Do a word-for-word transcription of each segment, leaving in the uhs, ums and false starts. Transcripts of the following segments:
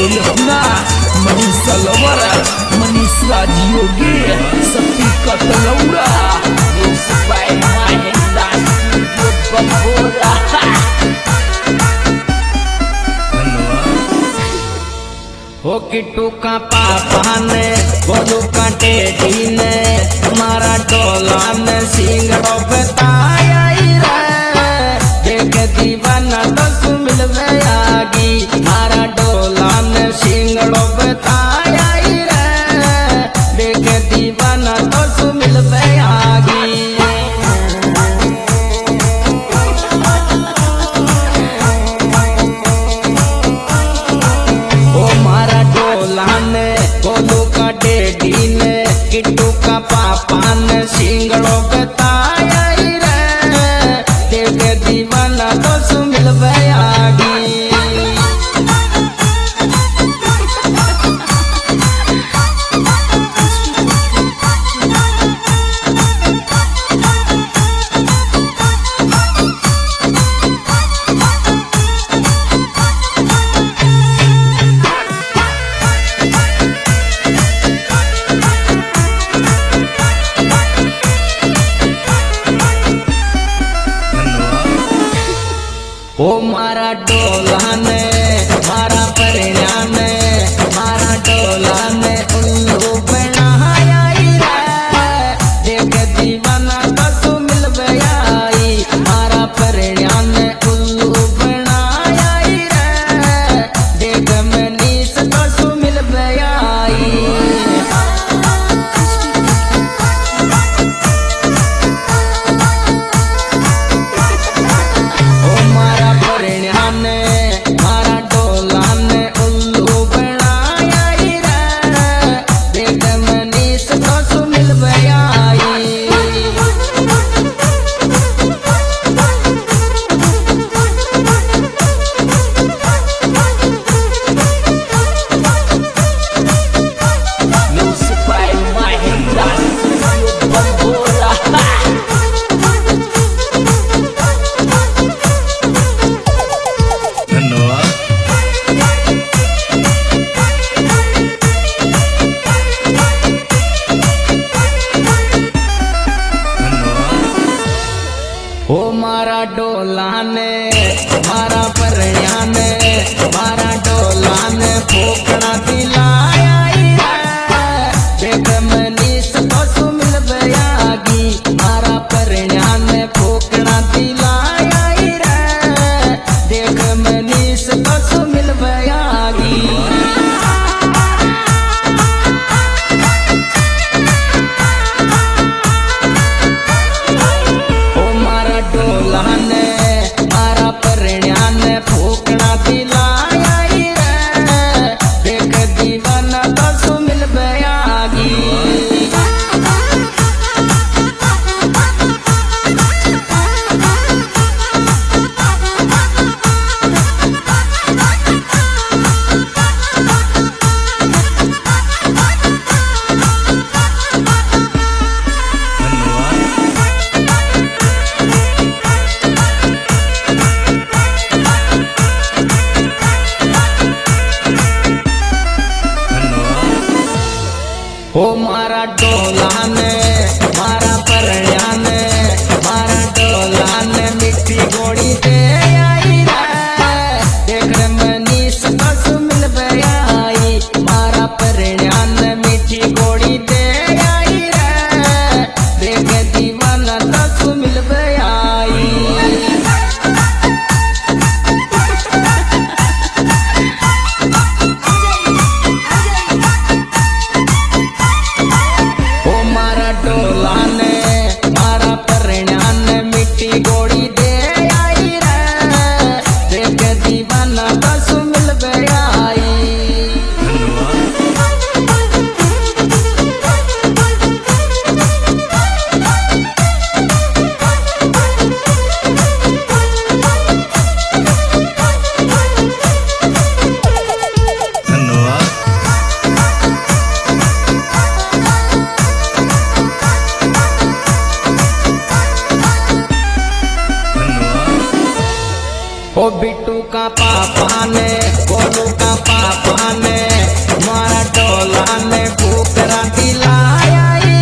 अपना मनीष सलवर मनीष राजयोगी सती कतलौरा हो किट्टू का पापा ने बोलू का टेडी ने तुम्हारा टोला ने सिंगड़ो बताया देख दीवाना तो सुमिल आगी मारा डोला ने सिंगड़ो बताया देख दीवाना तो सुमिल आगी किट्टू का पापा ने सिंगड़ो बताया रे देख दीवाना तो सुमिल आगी ओ मारा डोला ने मारा परिणा ने मारा डोला ने उल्लू बनाया देख दीवाना तो सुमिल आई मारा परिणा ने उल्लू बनाया देख मनीष तो सुमिल आई ओ मारा डोला ने मारा परिणा ने मारा डोला ने पोकड़ा दिलाया देख मनीष तो सुमिल आगी मारा परिणा ने पोकड़ा दिलाया देख मनीष तो सुमिल आगी ओ मारा डोला ने मारा परिणा ने मारा डोला ने मिट्टी गोड़ी दे आई देख मनीष तो सुमिल आई मारा परिणा ने मिट्टी गोड़ी दे आई देख दीवाना तो सुमिल आई ओ बिट्टू का पापा ने गोलू का पापा ने मारा डोला ने फूकरा दिलाया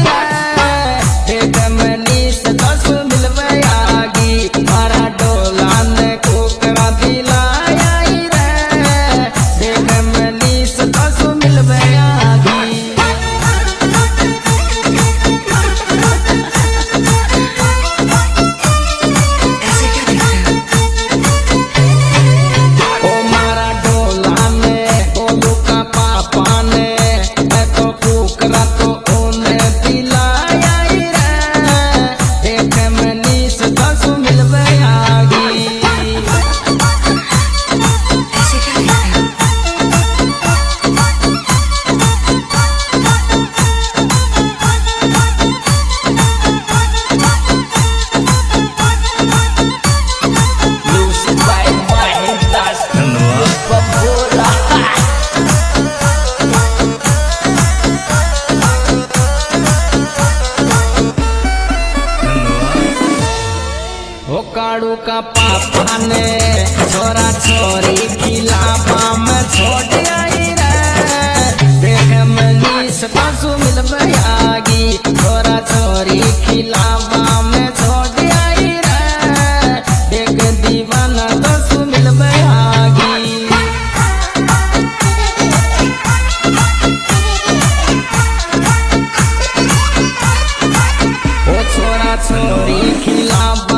काड़ू का पापा ने छोरा छोरी खिलाफा में छोड़ आई रे देख मनीष पासू मिल बयागी छोरा छोरी खिलाफा में छोड़ आई रे देख दीवाना पासू मिल बयागी ओ छोरा छोरी खिलाफा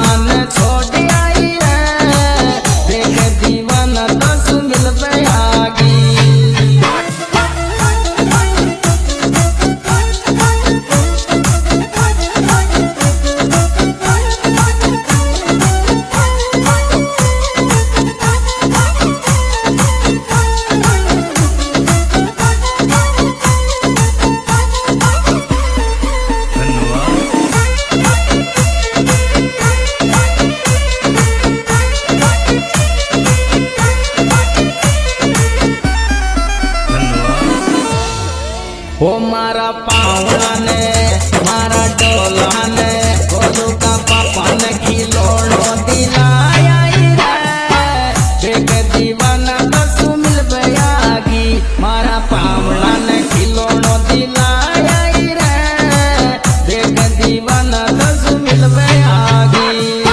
ओ मारा पावड़ा ने मारा डोला ने गोलू का पापा ने खिलौनो दिलाया रे देख दीवाना बसु मिल बयागी मारा पावड़ा ने खिलौनो दिलाया रे देख दीवाना बसु मिल बयागी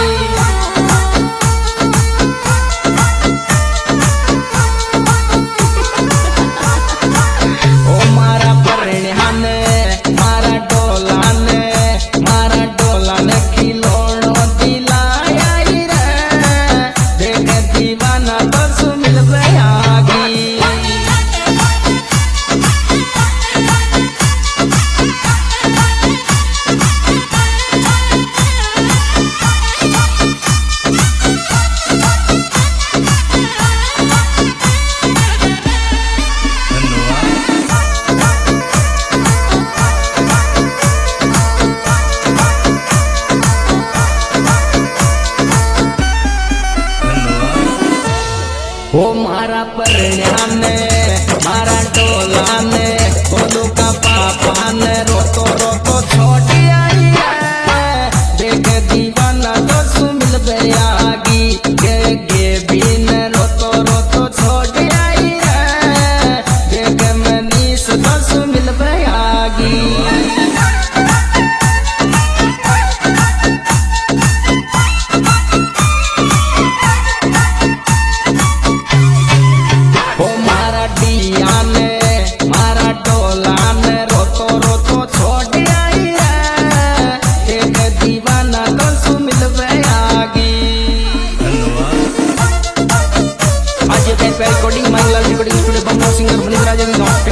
ओ मारा परण्या ने मारा डोला ने गोलू का पापा ने रोतो रोतो छोड़ आई देख दीवाना तो सुमिल बयागी गे गे भी ने रोतो रोतो छोड़ आई देख मनीष तो Sumil बयागी recording my live recording studio Bangla singer Manizra Javi